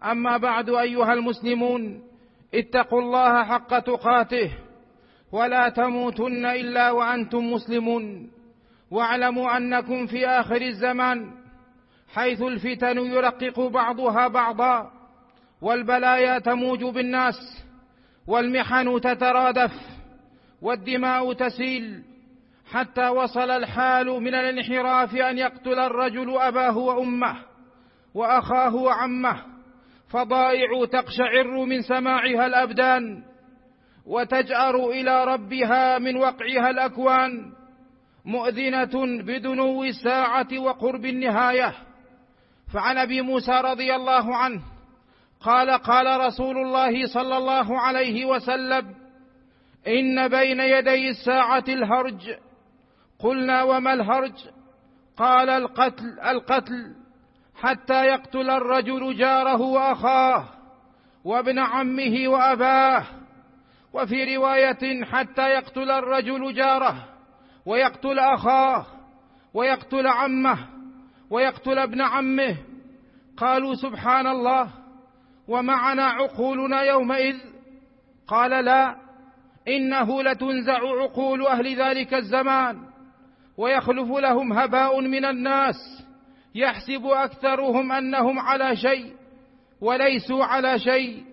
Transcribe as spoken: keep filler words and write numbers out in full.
أما بعد، أيها المسلمون، اتقوا الله حق تقاته ولا تموتن إلا وأنتم مسلمون، واعلموا أنكم في آخر الزمان، حيث الفتن يرقق بعضها بعضا، والبلايا تموج بالناس، والمحن تترادف، والدماء تسيل، حتى وصل الحال من الانحراف أن يقتل الرجل أباه وأمه وأخاه وعمه، فضائع تقشعر من سماعها الأبدان، وتجأر إلى ربها من وقعها الأكوان، مؤذنة بدنو الساعة وقرب النهاية. فعن أبي موسى رضي الله عنه قال: قال رسول الله صلى الله عليه وسلم: إن بين يدي الساعة الهرج. قلنا: وما الهرج؟ قال: القتل القتل حتى يقتل الرجل جاره وأخاه وابن عمه وأباه، وفي رواية: حتى يقتل الرجل جاره ويقتل أخاه ويقتل عمه ويقتل ابن عمه. قالوا: سبحان الله، ومعنا عقولنا يومئذ؟ قال: لا، إنه لتنزع عقول أهل ذلك الزمان، ويخلف لهم هباء من الناس، يحسب أكثرهم أنهم على شيء وليسوا على شيء،